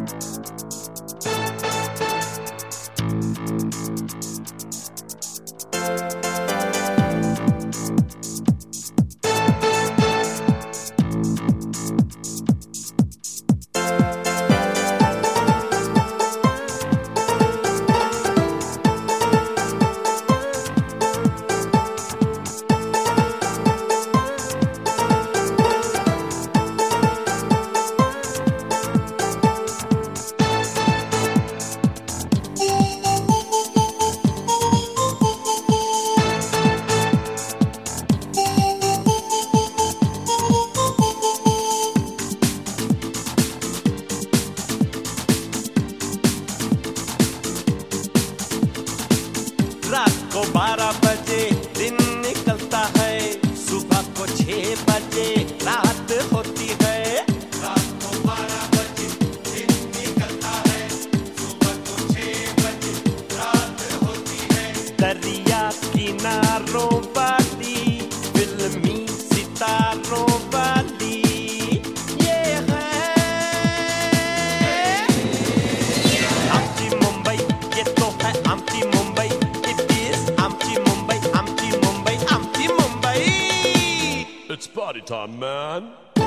रात को 12 बजे दिन निकलता है, सुबह को 6 बजे रात होती है। रात को 12 बजे दिन निकलता है, सुबह को 6 बजे रात होती है। दरिया किनारों वाली फिल्मी सितारों वाली ये है आमची मुंबई, ये तो है आमची Mumbai. It's party time, man.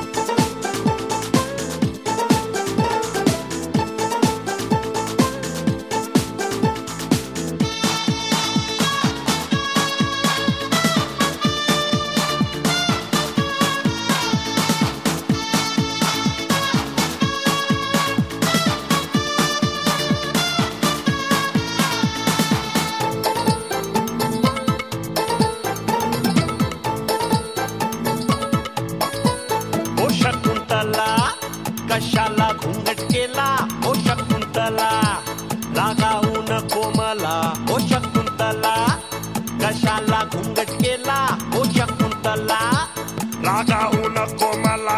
कशाला घूंघट केला ओ शकुंतला, रागाहून कोमला ओ शकुंतला। कशाला घूंघट केला ओ शकुंतला, रागाहून कोमला।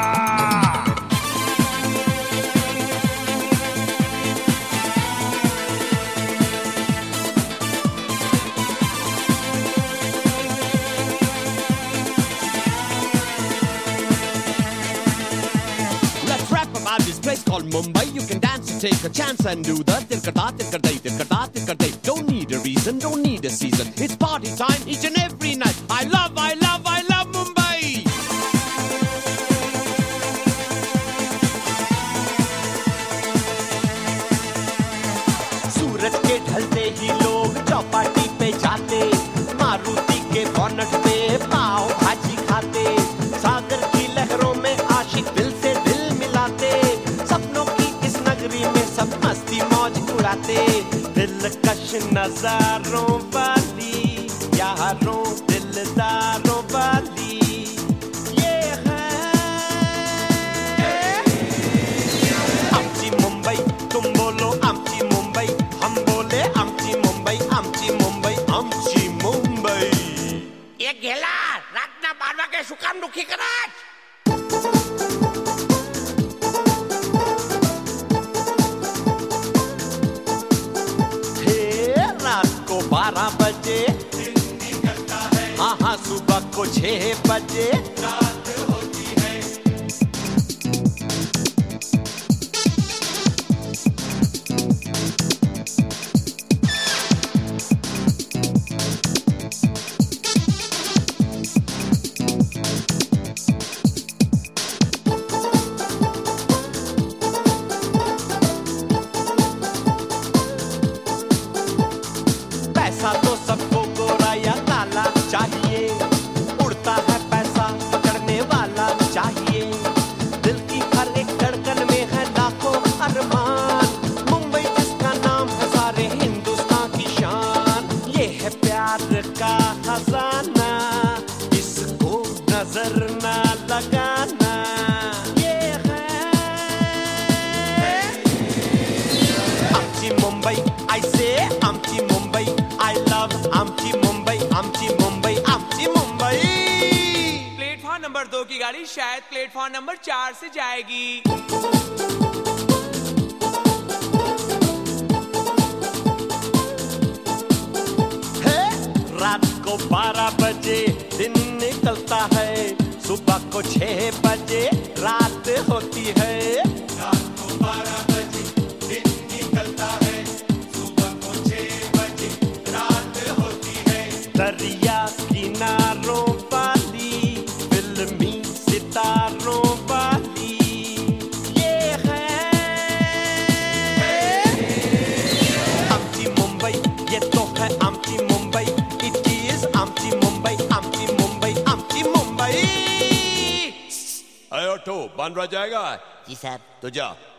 About this place called Mumbai, you can dance and take a chance and do the tirkada, tirkadai, tirkada, tirkadai. Don't need a reason, don't need a season. It's party time each and every night. I love Mumbai. सूरज के ढलते ही लोग चौपाटी पे जाते, मारुति के bonnet पे पाव भाजी खाते। सागर की लहरों में आशिक दिल से दिल मिलाते, सपनों की इस नगरी में सब मस्ती मौज उड़ाते। दिलकश नजारों वाली यारों दिलदारों वाली ये है आमची मुंबई। तुम बोलो आमची मुंबई, हम बोले आमची मुंबई, आमची मुंबई, आमची मुंबई। ये गेला रातना 12 वागे શું કામ દુખી કરાજ? रात को 12 बजे दिन निकलता है, हाँ हाँ सुबह को 6 बजे रात होती है। पैसा तो सबको गोरा या काला चाहिए, उड़ता है पैसा पकड़ने वाला चाहिए। दिल की हर एक धड़कन में है लाखों अरमान, मुंबई जिसका नाम है सारे हिंदुस्तान की शान। ये है प्यार का खजाना, इसको नजर ना लगाना। ये है आमची मुंबई, I say आमची मुंबई, I love आमची मुंबई, आमची मुंबई, आमची मुंबई। प्लेटफॉर्म नंबर 2 की गाड़ी शायद प्लेटफॉर्म नंबर 4 से जाएगी। रात को 12 बजे दिन निकलता है, सुबह को 6 बजे रात होती है। रात को 12 बजे मुंबई। अरे ऑटो बन रह जाएगा जी साहब। तो जा